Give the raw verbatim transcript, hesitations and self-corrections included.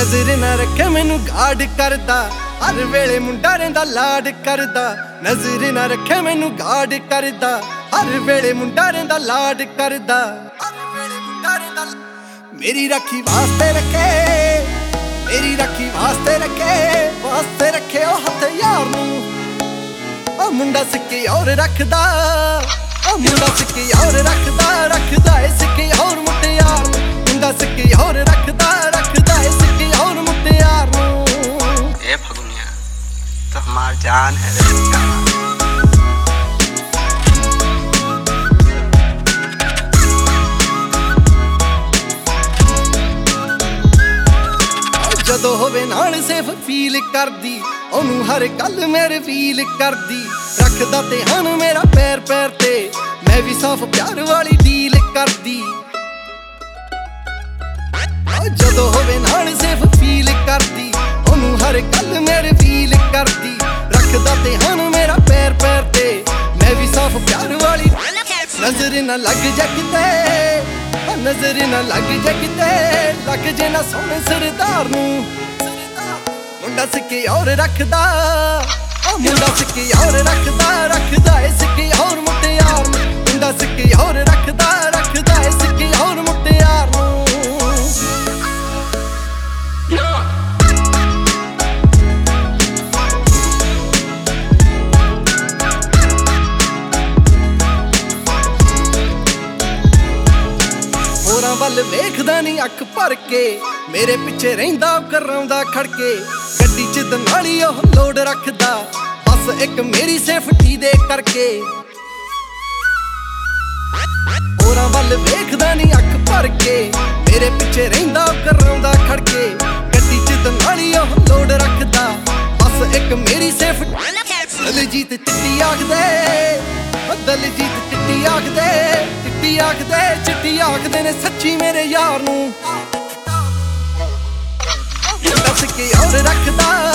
नजर ना रखे मैनू गार्ड करदा, हर वेले मुंडा रहिंदा लाड करदा। नजर ना रखे मैनू गार्ड करदा, हर वेले मुंडा रहिंदा लाड करदा। मेरी राखी वास्ते रखे, मेरी राखी वास्ते रखे, वास्ते रखे ओ हथियार नू। ओ मुंडा सिक्के और रखदा, ओ मुंडा सिक्के और रखदा, रखदा है सिक्के और मुटियार नू। मुंडा सिक्के और रखदा, रखदा है सिक्के और मुटियार नू। ए फगुनिया तो हमार जान है रे जान। ਜਦੋਂ ਹੋਵੇ ਨਾਲ ਸੇਫ ਫੀਲ ਕਰਦੀ, ਉਹਨੂੰ ਹਰ ਗੱਲ ਮੇਰੇ ਫੀਲ ਕਰਦੀ। ਰੱਖਦਾ ਤੇ ਹਨ ਮੇਰਾ ਪੈਰ ਪੈਰ ਤੇ, ਮੈਂ ਵੀ ਸਾਫ ਪਿਆਰ ਵਾਲੀ ਡੀਲ ਕਰਦੀ। ਜਦੋਂ ਹੋਵੇ ਨਾਲ ਸੇਫ ਫੀਲ ਕਰਦੀ, ਉਹਨੂੰ ਹਰ ਗੱਲ ਮੇਰੇ ਫੀਲ ਕਰਦੀ। ਰੱਖਦਾ ਤੇ ਹਨ ਮੇਰਾ ਪੈਰ ਪੈਰ ਤੇ, ਮੈਂ ਵੀ ਸਾਫ ਪਿਆਰ ਵਾਲੀ। ਨਜ਼ਰ ਨਾ ਲੱਗ ਜਾ ਕਿਤੇ, नजर ना लग जा किते, लग जे ना सोने सरदार नू। मुंडा सिक्के और रखदा, मुंडा सिक्के और रखदा, रखदा है सिक्के और मुटियार नू। मुंडा सिक्के और रखदा, रखदा है सिक्के और मुटियार नू। ਹੋਰਾਂ ਵੱਲ ਵੇਖਦਾ ਨਹੀਂ ਅੱਖ ਭਰ ਕੇ, ਮੇਰੇ ਪਿੱਛੇ ਰਹਿੰਦਾ ਕਰਾਉਂਦਾ ਖੜਕੇ। ਗੱਡੀ ਚ ਦਨਾਲੀ ਉਹ ਲੋਡ ਰੱਖਦਾ, ਬਸ ਇੱਕ ਮੇਰੀ ਸੇਫਟੀ ਦੇ ਕਰਕੇ। ਹੋਰਾਂ ਵੱਲ ਵੇਖਦਾ ਨਹੀਂ ਅੱਖ ਭਰ ਕੇ, ਮੇਰੇ ਪਿੱਛੇ ਰਹਿੰਦਾ ਕਰਾਉਂਦਾ ਖੜਕੇ। ਗੱਡੀ ਚ ਦਨਾਲੀ ਉਹ ਲੋਡ ਰੱਖਦਾ, ਬਸ ਇੱਕ ਮੇਰੀ ਸੇਫਟੀ। ਦਲਜੀਤ ਚਿੱਟੀ ਆਖਦੇ, ਦਲਜੀਤ ਚਿੱਟੀ ਆਖਦੇ, ਚਿੱਟੀ ਆਖਦੇ, ਚਿੱਟੀ ਆਖਦੇ ਨੇ ਸੱਚੀ ਮੇਰੇ ਯਾਰ ਨੂੰ। ਮੁੰਡਾ ਸਿੱਕੇ और रखदा,